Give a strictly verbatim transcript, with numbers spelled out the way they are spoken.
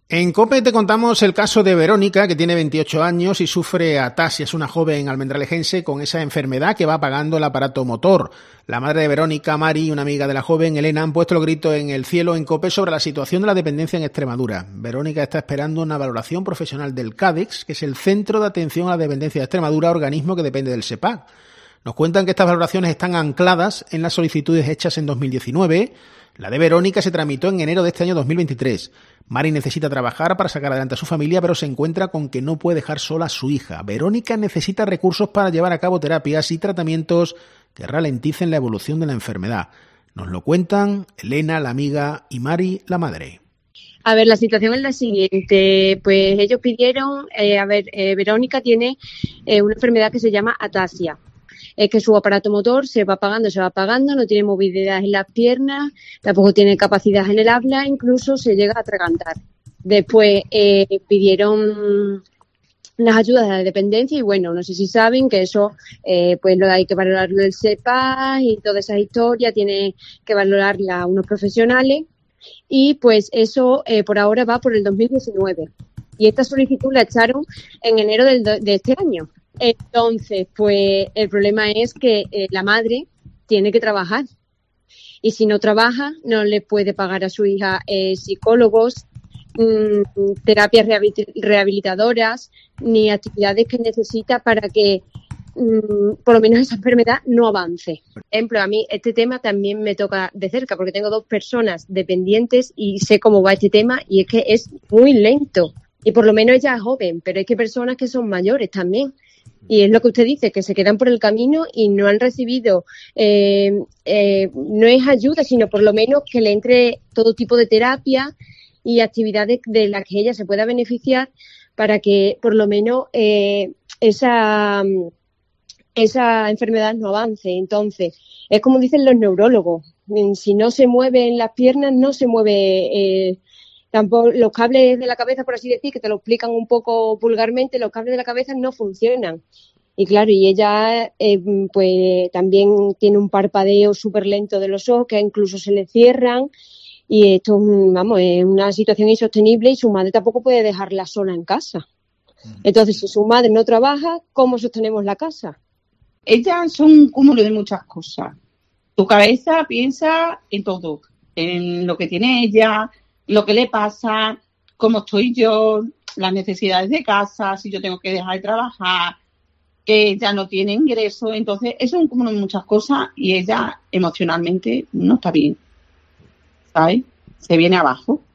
En COPE te contamos el caso de Verónica, que tiene veintiocho años y sufre ataxia. Es una joven almendralejense con esa enfermedad que va apagando el aparato motor. La madre de Verónica, Mari, y una amiga de la joven, Elena, han puesto el grito en el cielo en COPE sobre la situación de la dependencia en Extremadura. Verónica está esperando una valoración profesional del CADEX, que es el Centro de Atención a la Dependencia de Extremadura, organismo que depende del SEPAC. Nos cuentan que estas valoraciones están ancladas en las solicitudes hechas en dos mil diecinueve. La de Verónica se tramitó en enero de este año dos mil veintitrés. Mari necesita trabajar para sacar adelante a su familia, pero se encuentra con que no puede dejar sola a su hija. Verónica necesita recursos para llevar a cabo terapias y tratamientos que ralenticen la evolución de la enfermedad. Nos lo cuentan Elena, la amiga, y Mari, la madre. A ver, la situación es la siguiente. Pues ellos pidieron, eh, a ver, eh, Verónica tiene eh, una enfermedad que se llama ataxia. Es que su aparato motor se va apagando, se va apagando, no tiene movilidad en las piernas, tampoco tiene capacidad en el habla, incluso se llega a atragantar. Después eh, pidieron unas ayudas de la dependencia y bueno, no sé si saben que eso eh, pues lo hay que valorarlo el SEPAC y toda esa historia, tiene que valorarla unos profesionales y pues eso eh, por ahora va por el dos mil diecinueve. Y esta solicitud la echaron en enero del do- de este año. Entonces, pues el problema es que eh, la madre tiene que trabajar y si no trabaja no le puede pagar a su hija eh, psicólogos, mmm, terapias rehabil- rehabilitadoras ni actividades que necesita para que mmm, por lo menos esa enfermedad no avance. Por ejemplo, a mí este tema también me toca de cerca porque tengo dos personas dependientes y sé cómo va este tema y es que es muy lento y por lo menos ella es joven, pero es que hay personas que son mayores también. Y es lo que usted dice, que se quedan por el camino y no han recibido, eh, eh, no es ayuda, sino por lo menos que le entre todo tipo de terapia y actividades de las que ella se pueda beneficiar para que por lo menos eh, esa, esa enfermedad no avance. Entonces, es como dicen los neurólogos, si no se mueven las piernas, no se mueve eh, tampoco los cables de la cabeza, por así decir, que te lo explican un poco vulgarmente, los cables de la cabeza no funcionan. Y claro, y ella eh, pues también tiene un parpadeo súper lento de los ojos, que incluso se le cierran. Y esto, vamos, es una situación insostenible y su madre tampoco puede dejarla sola en casa. Entonces, si su madre no trabaja, ¿cómo sostenemos la casa? Ellas son un cúmulo de muchas cosas. Tu cabeza piensa en todo, en lo que tiene ella, lo que le pasa, cómo estoy yo, las necesidades de casa, si yo tengo que dejar de trabajar, que ella no tiene ingresos. Entonces, eso es un cúmulo de muchas cosas y ella emocionalmente no está bien, ¿sabes? Se viene abajo.